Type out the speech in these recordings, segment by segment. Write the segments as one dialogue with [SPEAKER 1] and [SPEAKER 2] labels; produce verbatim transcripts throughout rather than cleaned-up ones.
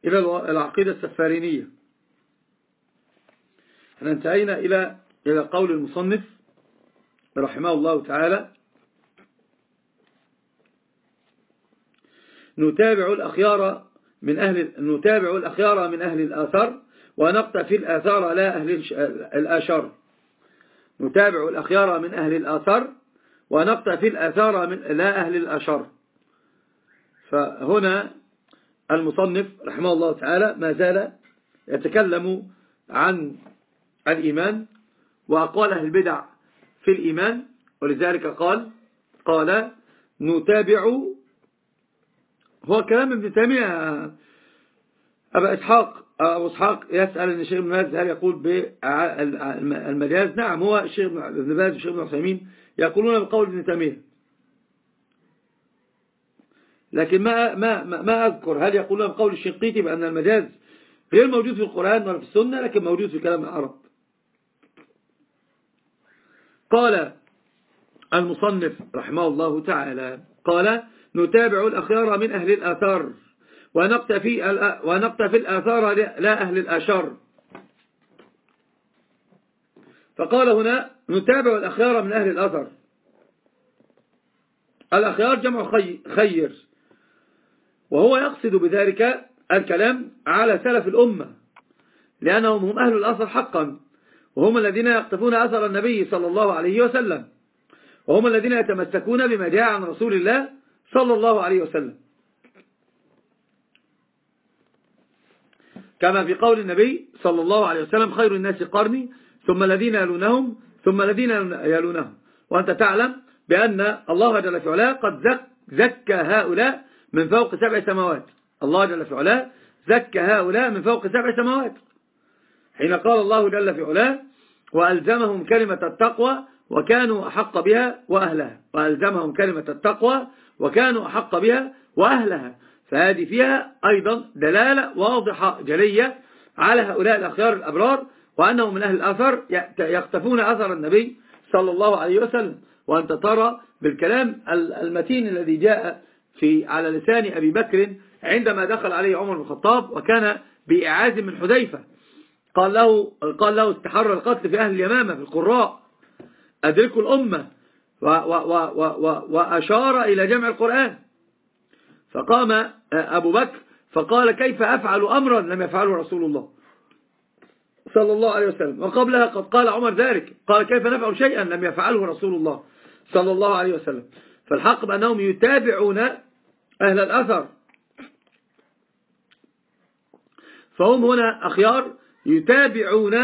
[SPEAKER 1] إلى العقيدة السفارينية. احنا انتهينا إلى إلى قول المصنف رحمه الله تعالى: نتابع الأخيار من أهل نتابع الأخيار من أهل الآثار ونقتفي الآثار لا أهل الآشار. نتابع الأخيار من أهل الآثار ونقتفي الآثار من لا أهل الآشار. فهنا المصنف رحمه الله تعالى ما زال يتكلم عن الإيمان وأقوال أهل البدع في الإيمان، ولذلك قال قال نتابع. هو كلام ابن تيمية. أبا إسحاق أبو إسحاق يسأل أن الشيخ ابن باز هل يقول بالمجاز؟ نعم، هو الشيخ ابن باز والشيخ ابن عثيمين يقولون بقول ابن تيمية، لكن ما ما ما أذكر هل يقولون بقول الشنقيطي بأن المجاز غير موجود في القرآن ولا في السنة، لكن موجود في كلام العرب. قال المصنف رحمه الله تعالى قال نتابع الأخيار من أهل الآثار ونقتفي ونقتفي الآثار لا أهل الآشار. فقال هنا نتابع الأخيار من أهل الأثر. الأخيار جمع خير، وهو يقصد بذلك الكلام على سلف الأمة، لأنهم هم أهل الأثر حقا، وهم الذين يقتفون أثر النبي صلى الله عليه وسلم، وهم الذين يتمسكون بما جاء عن رسول الله صلى الله عليه وسلم، كما في قول النبي صلى الله عليه وسلم: خير الناس قرني ثم الذين يلونهم ثم الذين يلونهم. وأنت تعلم بأن الله جل في علاه قد زكى هؤلاء من فوق سبع سماوات. الله جل في علاه زكى هؤلاء من فوق سبع سماوات، حين قال الله جل في علاه: وألزمهم كلمة التقوى وكانوا أحق بها وأهلها. وألزمهم كلمة التقوى وكانوا أحق بها وأهلها. فهذه فيها أيضا دلالة واضحة جلية على هؤلاء الأخيار الأبرار، وأنهم من أهل الأثر يقتفون أثر النبي صلى الله عليه وسلم. وأنت ترى بالكلام المتين الذي جاء في على لسان أبي بكر عندما دخل عليه عمر بن الخطاب وكان بإعاز من حذيفة، قال له قال له استحر القتل في أهل اليمامة في القراء، أدركوا الأمة، و و و و وأشار إلى جمع القرآن. فقام أبو بكر فقال: كيف أفعل أمرا لم يفعله رسول الله صلى الله عليه وسلم؟ وقبلها قد قال عمر ذلك، قال: كيف نفعل شيئا لم يفعله رسول الله صلى الله عليه وسلم؟ فالحق بأنهم يتابعون أهل الأثر، فهم هنا أخيار يتابعون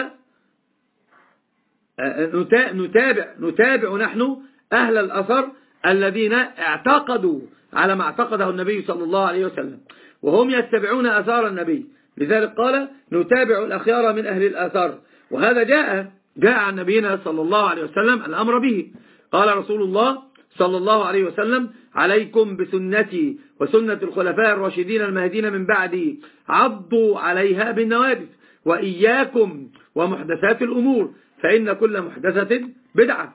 [SPEAKER 1] نتابع نتابع نحن أهل الأثر الذين اعتقدوا على ما اعتقده النبي صلى الله عليه وسلم، وهم يتبعون أثار النبي. لذلك قال: نتابع الأخيار من أهل الآثار. وهذا جاء جاء عن نبينا صلى الله عليه وسلم الأمر به. قال رسول الله صلى الله عليه وسلم: عليكم بسنتي وسنة الخلفاء الراشدين المهديين من بعدي، عضوا عليها بالنواجذ، وإياكم ومحدثات الأمور فإن كل محدثة بدعة.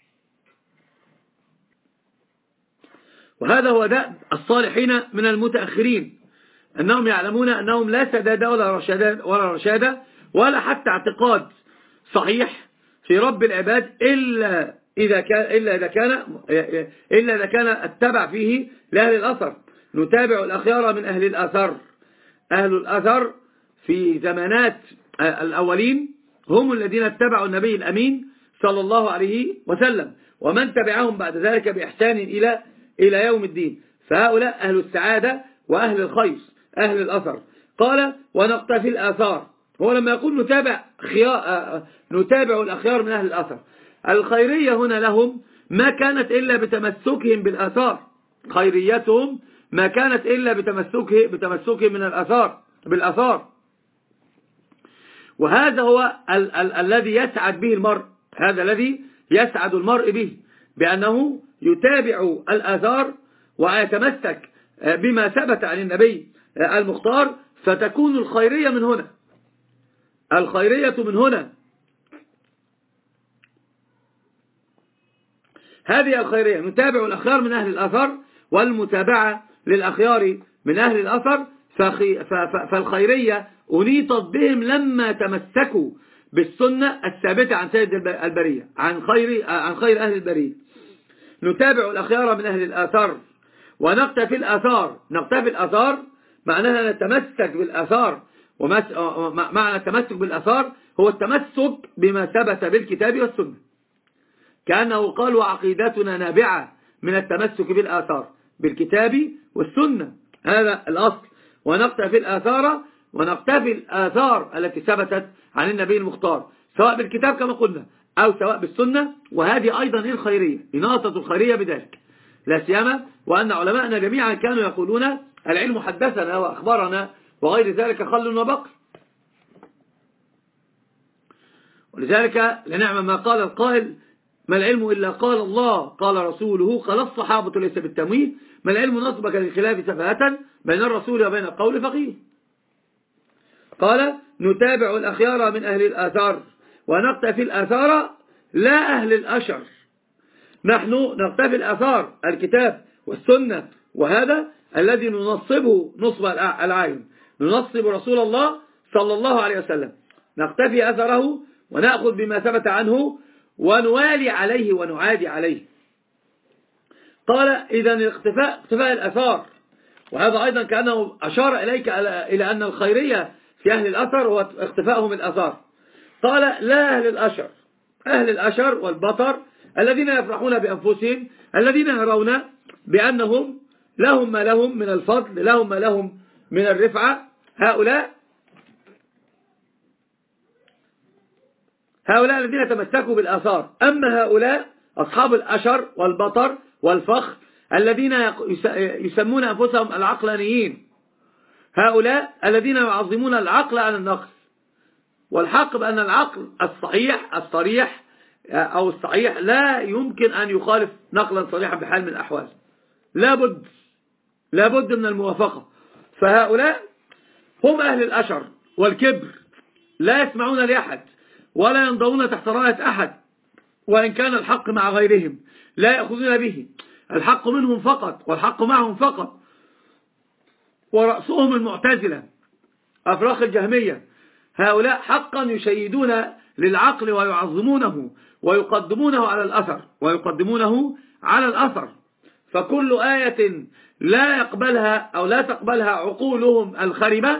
[SPEAKER 1] وهذا هو دأب الصالحين من المتأخرين، أنهم يعلمون أنهم لا سداد ولا رشاد ولا رشاد ولا حتى اعتقاد صحيح في رب العباد إلا إذا كان إلا إذا كان إلا إذا كان اتبع فيه لأهل الأثر. نتابع الأخيار من أهل الأثر. أهل الأثر في زمانات الأولين هم الذين اتبعوا النبي الأمين صلى الله عليه وسلم، ومن تبعهم بعد ذلك بإحسان إلى إلى يوم الدين. فهؤلاء أهل السعادة وأهل الخير، أهل الأثر. قال: ونقتفي الآثار. هو لما يقول نتابع خيار نتابع الأخيار من أهل الأثر، الخيرية هنا لهم ما كانت إلا بتمسكهم بالآثار. خيريتهم ما كانت إلا بتمسكه بتمسكهم من الآثار بالآثار. وهذا هو ال ال الذي يسعد به المرء، هذا الذي يسعد المرء به، بأنه يتابع الآثار ويتمسك بما ثبت عن النبي المختار، فتكون الخيرية من هنا، الخيرية من هنا. هذه الخيرية، نتابع الأخيار من أهل الأثر، والمتابعة للأخيار من أهل الأثر فالخيرية أنيطت بهم لما تمسكوا بالسنة الثابتة عن سيد البرية، عن خير عن خير أهل البرية. نتابع الأخيار من أهل الآثار ونقتفي الآثار. نقتفي الآثار معناها نتمسك بالآثار، ومعنى التمسك بالآثار هو التمسك بما ثبت بالكتاب والسنة، كأنه قال وعقيدتنا نابعة من التمسك بالآثار بالكتاب والسنة، هذا الأصل. ونقتفي الآثار ونقتفي الآثار التي ثبتت عن النبي المختار سواء بالكتاب كما قلنا أو سواء بالسنة، وهذه أيضا الخيرية، إناطة الخيرية بذلك، لا سيما وأن علماءنا جميعا كانوا يقولون العلم حدثنا وأخبرنا وغير ذلك خل وبقر. ولذلك لنعم ما قال القائل ما العلم إلا قال الله قال رسوله قال الصحابة ليس بالتمويه، ما العلم نصبك للخلاف سفاهة بين الرسول وبين القول فقيه. قال نتابع الأخيار من أهل الآثار ونقتفي الآثار لا أهل الأشر. نحن نقتفي الآثار الكتاب والسنة، وهذا الذي ننصبه نصب العين، ننصب رسول الله صلى الله عليه وسلم، نقتفي أثره ونأخذ بما ثبت عنه ونوالي عليه ونعادي عليه. قال إذن الاختفاء اختفاء الأثار، وهذا أيضا كأنه أشار إليك إلى أن الخيرية في أهل الأثر هو اختفائهم الأثار. قال لا أهل الأشر، أهل الأشر والبطر الذين يفرحون بأنفسهم، الذين يرون بأنهم لهم ما لهم من الفضل، لهم ما لهم من الرفعة، هؤلاء هؤلاء الذين تمسكوا بالآثار. أما هؤلاء أصحاب الأشر والبطر والفخر الذين يسمون أنفسهم العقلانيين، هؤلاء الذين يعظمون العقل على النقص، والحق بأن العقل الصحيح الصريح أو الصحيح لا يمكن أن يخالف نقلا صريحا بحال من الأحوال، لابد لابد من الموافقة. فهؤلاء هم أهل الأشر والكبر، لا يسمعون لأحد ولا ينضون تحت راية أحد، وإن كان الحق مع غيرهم لا يأخذون به، الحق منهم فقط والحق معهم فقط. ورأسهم المعتزلة أفراخ الجهمية، هؤلاء حقا يشيدون للعقل ويعظمونه ويقدمونه على الأثر ويقدمونه على الأثر. فكل آية لا يقبلها أو لا تقبلها عقولهم الخربة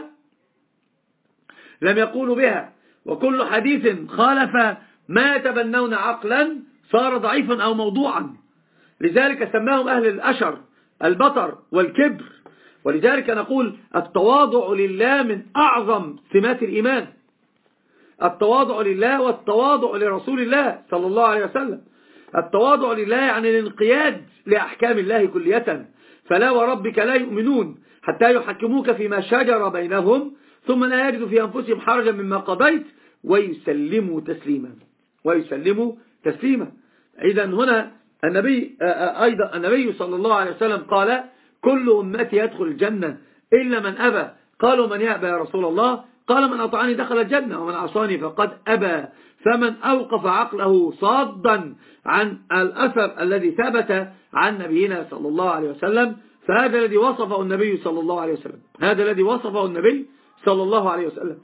[SPEAKER 1] لم يقولوا بها، وكل حديث خالف ما يتبنون عقلا صار ضعيفا أو موضوعا. لذلك سماهم أهل الأشر البطر والكبر. ولذلك نقول التواضع لله من أعظم سمات الإيمان، التواضع لله والتواضع لرسول الله صلى الله عليه وسلم. التواضع لله يعني الانقياد لأحكام الله كلية، فلا وربك لا يؤمنون حتى يحكموك فيما شجر بينهم ثم لا يجدوا في أنفسهم حرجا مما قضيت ويسلموا تسليما ويسلموا تسليما. إذا هنا النبي أيضا النبي صلى الله عليه وسلم قال كل أمتي يدخل الجنة إلا من أبى. قالوا من يأبى يا رسول الله؟ قال من أطعني دخل الجنة ومن عصاني فقد أبى. فمن أوقف عقله صادا عن الأثر الذي ثبت عن نبينا صلى الله عليه وسلم فهذا الذي وصفه النبي صلى الله عليه وسلم، هذا الذي وصفه النبي صلى الله عليه وسلم.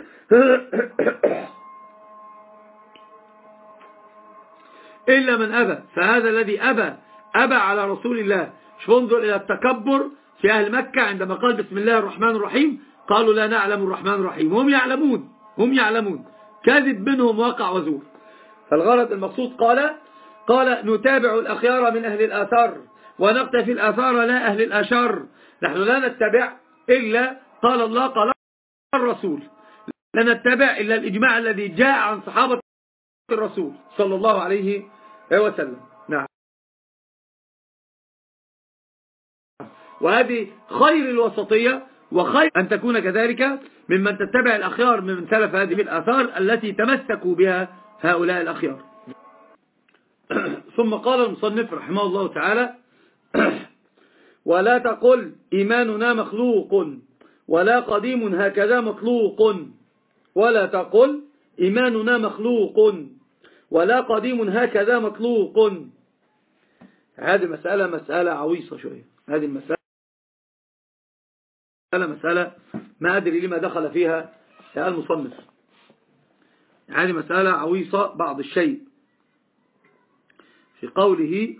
[SPEAKER 1] إلا من أبى، فهذا الذي أبى أبى على رسول الله. شوف انظر إلى التكبر في أهل مكة عندما قال بسم الله الرحمن الرحيم قالوا لا نعلم الرحمن الرحيم، هم يعلمون هم يعلمون كذب منهم واقع وزور. فالغرض المقصود قال قال نتابع الأخيار من أهل الآثار ونقتفي الآثار لا أهل الأشر. نحن لا نتبع إلا قال الله قال الرسول، لا نتبع إلا الإجماع الذي جاء عن صحابة الرسول صلى الله عليه وسلم. نعم، وهذه خير الوسطية وخير أن تكون كذلك ممن تتبع الأخيار من سلف هذه الآثار التي تمسكوا بها هؤلاء الأخيار. ثم قال المصنف رحمه الله تعالى ولا تقل إيماننا مخلوق ولا قديم هكذا مطلوق، ولا تقل إيماننا مخلوق ولا قديم هكذا مطلوق. هذه مسألة مسألة عويصة شوية، هذه المسألة مسألة ما أدري لما دخل فيها المصنف. يعني مسألة عويصة بعض الشيء في قوله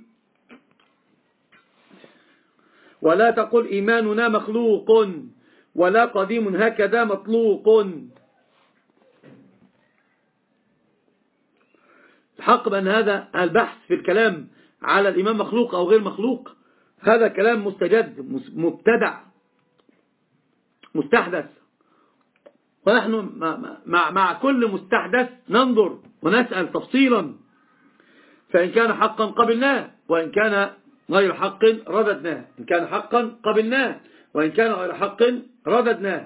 [SPEAKER 1] ولا تقل إيماننا مخلوق ولا قديم هكذا مطلوق. الحق بأن هذا البحث في الكلام على الإيمان مخلوق أو غير مخلوق هذا كلام مستجد مبتدع مستحدث، ونحن مع, مع كل مستحدث ننظر ونسأل تفصيلا، فإن كان حقا قبلناه وإن كان غير حق رددناه، إن كان حقا قبلناه وإن كان غير حق رددناه.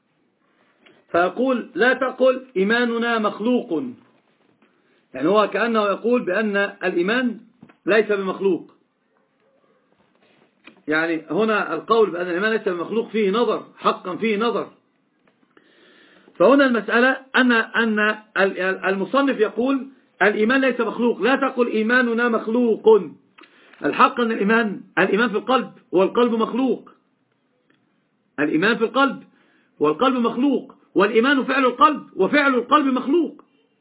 [SPEAKER 1] فيقول لا تقل إيماننا مخلوق، يعني هو كأنه يقول بأن الإيمان ليس بمخلوق. يعني هنا القول بأن الإيمان ليس بمخلوق فيه نظر، حقا فيه نظر. فهنا المسألة أن أن المصنف يقول الإيمان ليس مخلوق، لا تقل إيماننا مخلوق. الحق أن الإيمان الإيمان في القلب والقلب مخلوق، الإيمان في القلب والقلب مخلوق، والإيمان فعل القلب وفعل القلب مخلوق.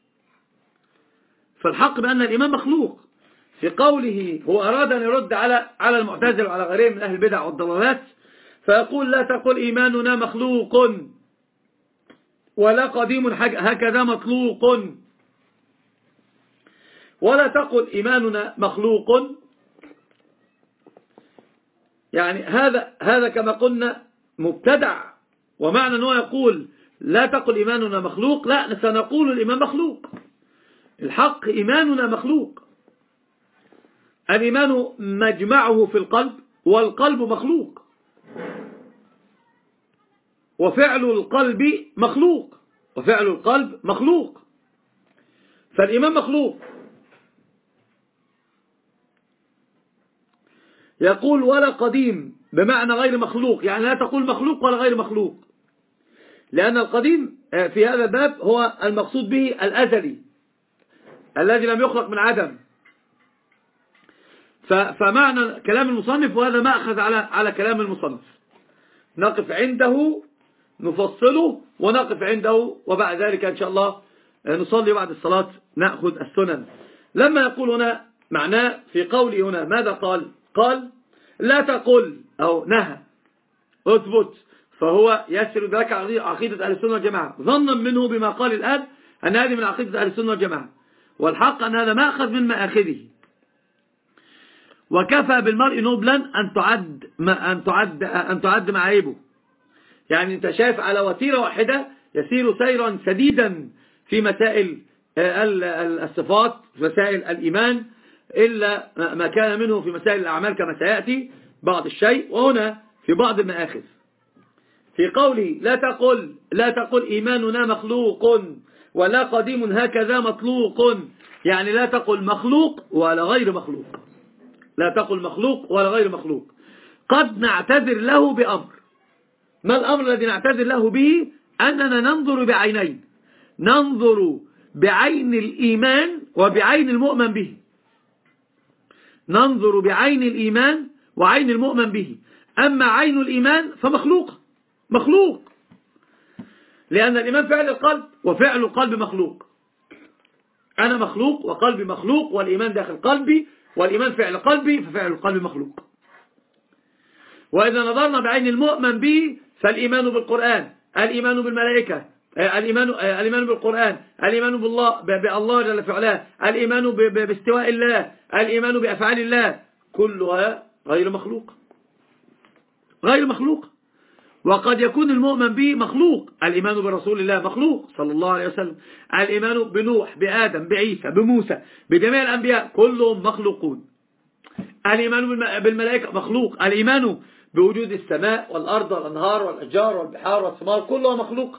[SPEAKER 1] فالحق بأن الإيمان مخلوق. في قوله هو أراد أن يرد على على المعتزلة وعلى غيرهم من أهل البدع والضلالات، فيقول لا تقل إيماننا مخلوق ولا قديم هكذا مطلوق. ولا تقل إيماننا مخلوق، يعني هذا هذا كما قلنا مبتدع. ومعنى أنه يقول لا تقل إيماننا مخلوق، لا، سنقول الإيمان مخلوق. الحق إيماننا مخلوق. الإيمان مجمعه في القلب والقلب مخلوق، وفعل القلب مخلوق وفعل القلب مخلوق. فالإيمان مخلوق. يقول ولا قديم بمعنى غير مخلوق، يعني لا تقول مخلوق ولا غير مخلوق، لأن القديم في هذا الباب هو المقصود به الأزلي الذي لم يخلق من عدم. فمعنى كلام المصنف، وهذا ما أخذ على على كلام المصنف، نقف عنده نفصله ونقف عنده، وبعد ذلك إن شاء الله نصلي بعد الصلاة نأخذ السنن. لما يقول هنا معناه في قوله هنا ماذا قال؟ قال لا تقل أو نهى اثبت، فهو يسر ذلك عقيدة أهل السنة والجماعة ظنا منه بما قال الآن أن هذه من عقيدة أهل السنة والجماعة، والحق أن هذا مأخذ من مآخذه. وكفى بالمرء نبلا أن تعد أن تعد أن تعد معايبه. يعني أنت شايف على وتيرة واحدة يسير سيرا سديدا في مسائل الصفات، في مسائل الإيمان، إلا ما كان منه في مسائل الأعمال كما سيأتي بعض الشيء. وهنا في بعض المآخذ في قولي لا تقل لا تقل إيماننا مخلوق ولا قديم هكذا مطلوق، يعني لا تقل مخلوق ولا غير مخلوق، لا تقل مخلوق ولا غير مخلوق. قد نعتذر له بأمر. ما الأمر الذي نعتذر له به؟ أننا ننظر بعينين، ننظر بعين الإيمان وبعين المؤمن به، ننظر بعين الإيمان وعين المؤمن به. أما عين الإيمان فمخلوق، مخلوق، لأن الإيمان فعل القلب وفعل القلب مخلوق. أنا مخلوق وقلبي مخلوق، والإيمان داخل قلبي، والإيمان فعل قلبي، ففعل القلب مخلوق. وإذا نظرنا بعين المؤمن به فالإيمان بالقرآن، الإيمان بالملائكة، الإيمان الإيمان بالقرآن، الإيمان بالله بالله جل في علاه، الإيمان باستواء الله، الإيمان بأفعال الله، كلها غير مخلوق، غير مخلوق. وقد يكون المؤمن به مخلوق، الإيمان برسول الله مخلوق صلى الله عليه وسلم، الإيمان بنوح، بآدم، بعيسى، بموسى، بجميع الأنبياء كلهم مخلوقون. الإيمان بالملائكة مخلوق، الإيمان بوجود السماء والأرض والأنهار والأشجار والبحار والثمار كلها مخلوق.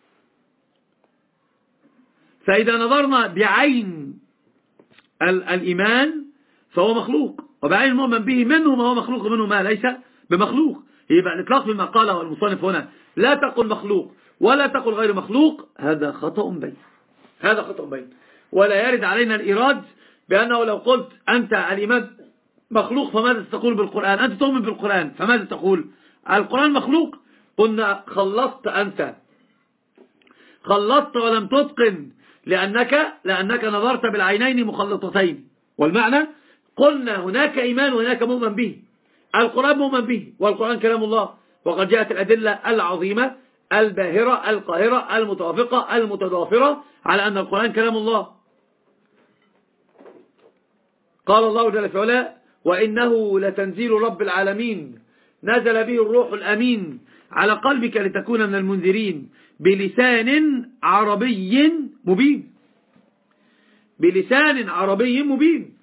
[SPEAKER 1] فإذا نظرنا بعين الإيمان فهو مخلوق، وبعين المؤمن به منه ما هو مخلوق ومنه ما ليس بمخلوق. يبقى الإطلاق بما قاله المصنف هنا لا تقل مخلوق ولا تقل غير مخلوق، هذا خطأ بين، هذا خطأ بين. ولا يرد علينا الإيراد بأنه لو قلت أنت الإيمان مخلوق فماذا تقول بالقرآن؟ أنت تؤمن بالقرآن فماذا تقول؟ القرآن مخلوق، قلنا خلصت أنت، خلصت ولم تتقن لأنك, لأنك نظرت بالعينين مخلطتين. والمعنى قلنا هناك إيمان وهناك مؤمن به. القرآن مؤمن به، والقرآن كلام الله، وقد جاءت الأدلة العظيمة الباهرة القاهرة المتوافقة المتضافرة على أن القرآن كلام الله. قال الله جل في علاه: وإنه لتنزيل رب العالمين نزل به الروح الأمين على قلبك لتكون من المنذرين بلسان عربي مبين. بلسان عربي مبين.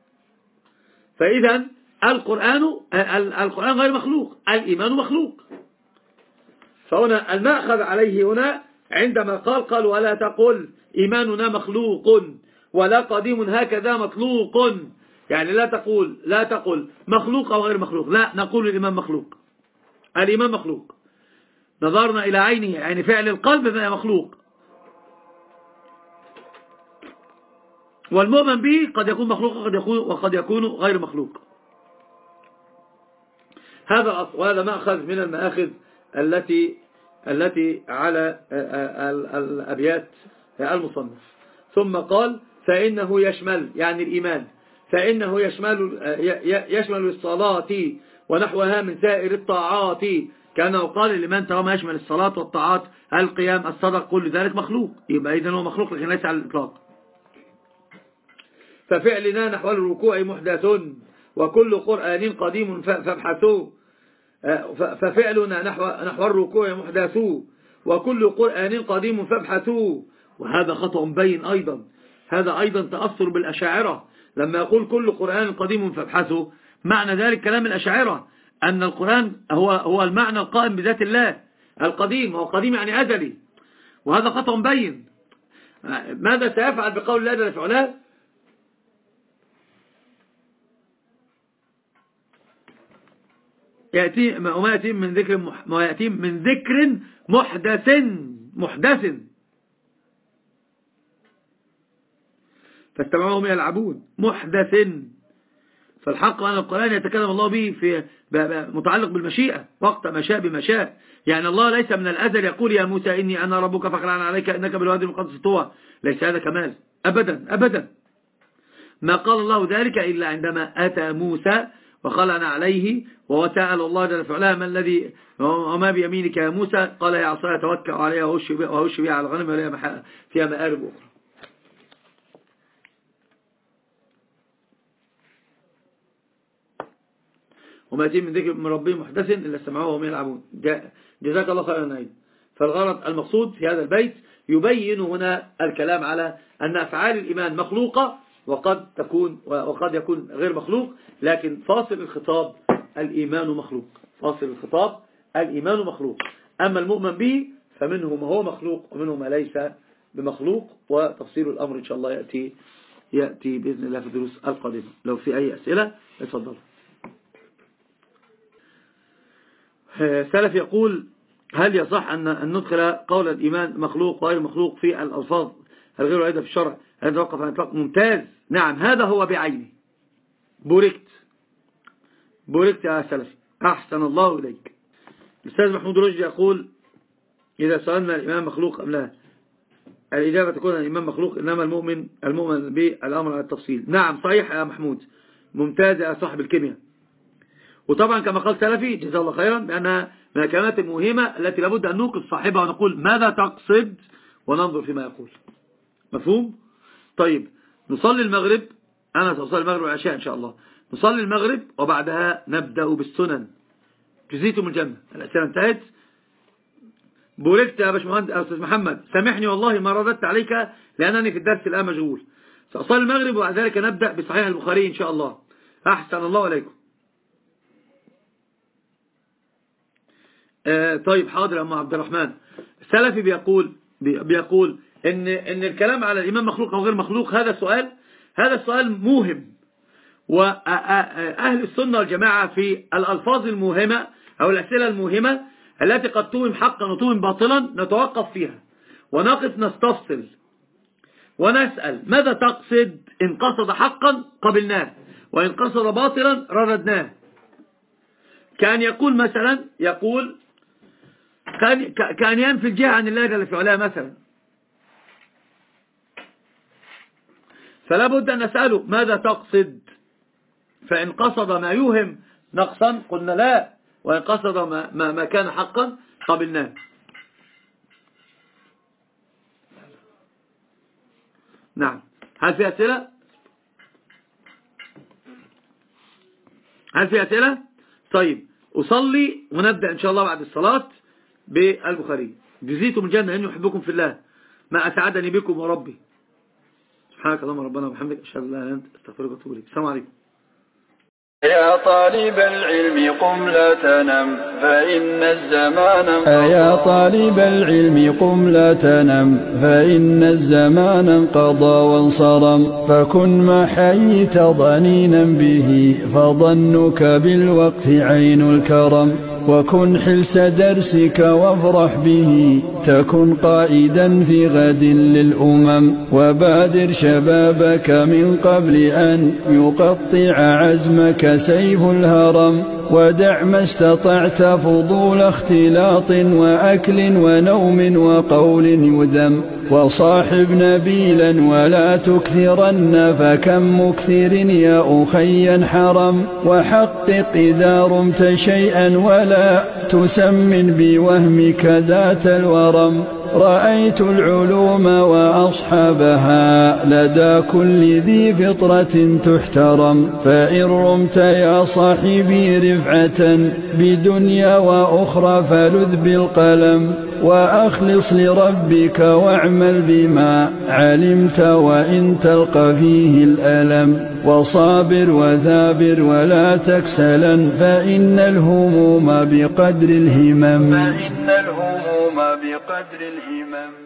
[SPEAKER 1] فإذا القرآن القرآن غير مخلوق، الإيمان مخلوق. فهنا المأخذ عليه هنا عندما قال قال ولا تقل إيماننا مخلوق ولا قديم هكذا مطلوق. يعني لا تقول لا تقل مخلوق أو غير مخلوق، لا، نقول الإيمان مخلوق. الإيمان مخلوق، نظرنا إلى عينه، يعني فعل القلب فهي مخلوق. والمؤمن به قد يكون مخلوق وقد يكون, وقد يكون غير مخلوق. هذا الأصل، وهذا مأخذ من المآخذ التي التي على الأبيات المصنف. ثم قال فإنه يشمل، يعني الإيمان، فإنه يشمل يشمل الصلاة ونحوها من سائر الطاعات. كأنه قال الإيمان طالما يشمل الصلاة والطاعات القيام الصدق كل ذلك مخلوق، يبقى إذن هو مخلوق لكن ليس على الإطلاق. ففعلنا نحو الركوع محدث وكل قرآن قديم فابحثوا. ففعلنا نحو نحو الركوع محدث وكل قرآن قديم فابحثوا. وهذا خطأ بين أيضا، هذا أيضا تأثر بالأشاعرة لما يقول كل قرآن قديم فابحثوا. معنى ذلك كلام الأشاعرة أن القرآن هو هو المعنى القائم بذات الله القديم، هو قديم يعني أزلي، وهذا خطأ بين. ماذا سيفعل بقول الله جل في علاه؟ يأتي ما يأتي من ذكر ما يأتي من ذكر محدث محدث فاستمعوهم يلعبون محدث. فالحق أن القرآن يتكلم الله به في متعلق بالمشيئة، وقت ما شاء بما شاء. يعني الله ليس من الأزل يقول يا موسى إني أنا ربك فاخلع عليك إنك بالوادي المقدس طوى، ليس هذا كمال أبدا أبدا. ما قال الله ذلك إلا عندما أتى موسى وخلعنا عليه وسأل الله جل وعلا ما الذي وما بيمينك يا موسى؟ قال يا عصاي أتوكل عليها وأهش بها على الغنم ولها فيها مآرب أخرى. وما يأتي من ذكر من ربهم محدث إلا استمعوه وهم يلعبون. جزاك الله خيرا نعيد. فالغرض المقصود في هذا البيت يبين هنا الكلام على أن أفعال الإيمان مخلوقة وقد تكون وقد يكون غير مخلوق، لكن فاصل الخطاب الإيمان مخلوق، فاصل الخطاب الإيمان مخلوق. أما المؤمن به فمنه ما هو مخلوق ومنه ما ليس بمخلوق، وتفصيل الأمر إن شاء الله يأتي يأتي بإذن الله في الدروس القادمة. لو في أي أسئلة اتفضلوا. سلف يقول هل يصح أن ندخل قول الإيمان مخلوق وغير مخلوق في الألفاظ الغير واردة في الشرع؟ هذا وقف عن إطلاق. ممتاز، نعم هذا هو بعينه. بوركت بوركت يا سلفي، أحسن الله إليك. الأستاذ محمود رشدي يقول إذا سألنا الإيمان مخلوق أم لا، الإجابة تكون الإيمان مخلوق، إنما المؤمن المؤمن بالأمر على التفصيل. نعم صحيح يا محمود، ممتاز يا صاحب الكيمياء. وطبعا كما قال سلفي جزاه الله خيرا بأنها من الكلمات المهمة التي لابد أن نوقف صاحبها ونقول ماذا تقصد وننظر فيما يقول. مفهوم؟ طيب نصلي المغرب، أنا سأصلي المغرب والعشاء إن شاء الله. نصلي المغرب وبعدها نبدأ بالسنن. جزيتم الجنة. الأسئلة انتهت. بوركت يا باشمهندس أستاذ محمد، سامحني والله ما رددت عليك لأنني في الدرس الآن مشغول. سأصلي المغرب وبعد ذلك نبدأ بصحيح البخاري إن شاء الله. أحسن الله عليكم. آه طيب حاضر يا أم عبد الرحمن. سلفي بيقول بيقول إن إن الكلام على الإيمان مخلوق أو غير مخلوق هذا سؤال هذا السؤال موهم، وأهل السنة والجماعة في الألفاظ الموهمة أو الأسئلة الموهمة التي قد توهم حقا وتوهم باطلا نتوقف فيها ونقف نستفصل ونسأل ماذا تقصد؟ إن قصد حقا قبلناه، وإن قصد باطلا رددناه. كان يقول مثلا يقول كان كان ينفي الجهة عن الله جل في علاه مثلا. فلا بد أن نسأله ماذا تقصد؟ فإن قصد ما يوهم نقصا قلنا لا، وإن قصد ما, ما, ما كان حقا قبلناه. نعم. هل في أسئلة؟ هل في أسئلة؟ طيب أصلي ونبدأ إن شاء الله بعد الصلاة بالبخاري. جزيتم الجنة إني أحبكم في الله ما أسعدني بكم وربي. سبحانك اللهم ربنا وبحمدك أشهد أن لا إله إلا أنت أستغفرك وأتوب إليك. السلام عليكم.
[SPEAKER 2] يا طالب العلم قم لا تنم فإن الزمان انقضى. يا طالب العلم قم لا تنم فإن الزمان انقضى وانصرم. فكن ما حييت ضنينا به فظنك بالوقت عين الكرم. وكن حلس درسك وافرح به تكن قائدا في غد للأمم. وبادر شبابك من قبل أن يقطع عزمك سيف الهرم. ودع ما استطعت فضول اختلاط وأكل ونوم وقول يذم. وصاحب نبيلا ولا تكثرن فكم مكثر يا أخي حرم. وحقق إذا رمت شيئا ولا تسمن بوهمك ذات الورم. رأيت العلوم وأصحابها لدى كل ذي فطرة تحترم. فإن رمت يا صاحبي رفعة بدنيا وأخرى فلذ بالقلم. وأخلص لربك واعمل بما علمت وإن تلقى فيه الألم. وصابر وثابر ولا تكسلا فإن الهموم بقدر الهمم. فإن الهموم بقدر الهمم.